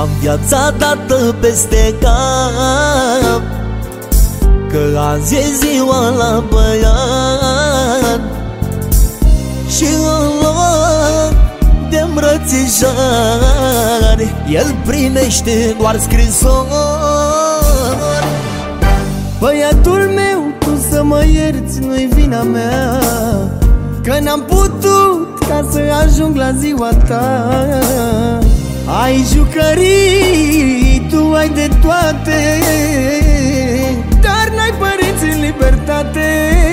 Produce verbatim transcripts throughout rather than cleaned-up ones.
Am viața dată peste cap, că azi e ziua la băiat. Și în loc de îmbrățișări, el primește doar scrisori. Băiatul meu, tu să mă ierți, nu-i vina mea, că n-am putut ca să ajung la ziua ta. Ai jucării, tu ai de toate, dar n-ai părinți în libertate.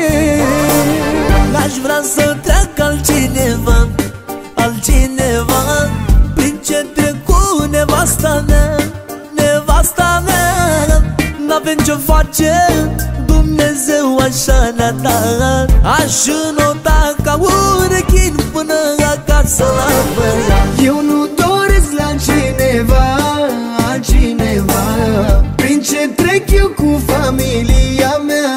N-aș vrea să treacă altcineva, altcineva prin ce trec cu nevasta mea, nevasta mea. N-avem ce face, Dumnezeu așa ne-a dat. Aș înota ca urechin până acasă la băiat. Eu nu doresc la cineva, altcineva, prin ce trec eu cu familia mea.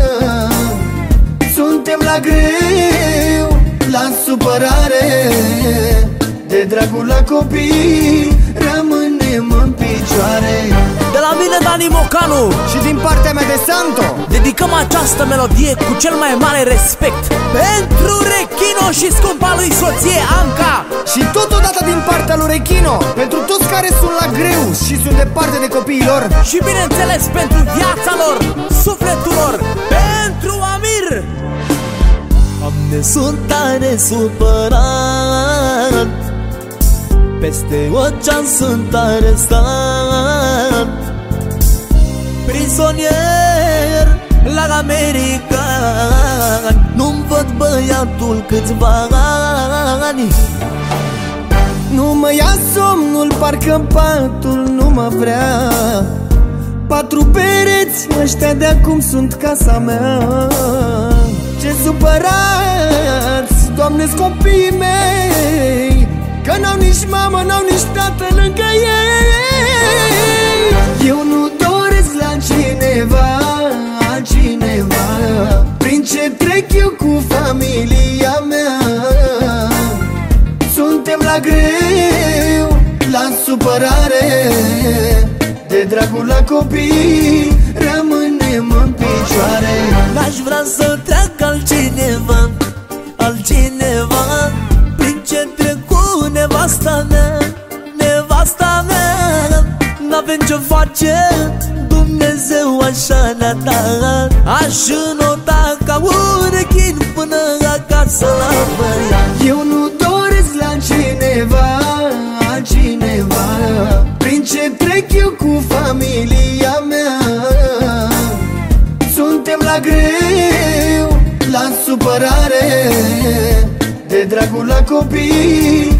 Suntem la greu, la supărare, de dragul la copii rămânem în picioare. De la mine, Dani Mocanu, și din partea mea de Santo, dedicăm această melodie cu cel mai mare respect pentru Rechino și scumpa lui soție Anca. și totodată din partea lui Rechino pentru toți care sunt la greu și sunt departe de copiii lor. Și bineînțeles pentru viața lor, sufletul lor, pentru Amir. Doamne, sunt tare supărat, peste ocean sunt arestat, prizonier la America. Nu-mi văd băiatul câțiva ani. Nu mă ia somnul, parcă patul nu mă vrea. Patru pereți, ăștia de acum sunt casa mea. Ce supărați, Doamne-s copiii mei, că n-au nici mamă, n-au nici tată lângă ei. Eu nu doresc la cineva, altcineva, prin ce trec eu cu familia mea. Suntem la greu, la supărare, de dragul la copii rămânem în picioare. N-aș vrea să treacă altcineva, altcineva, prin ce trec cu nevasta mea, nevasta mea. N-avem ce face, Dumnezeu așa ne-a dat. Aș înota ca urechin până acasă la băiat. Eu nu doresc la cineva, altcineva, prin ce trec eu cu familia mea. Suntem la greu, la supărare, de dragul la copii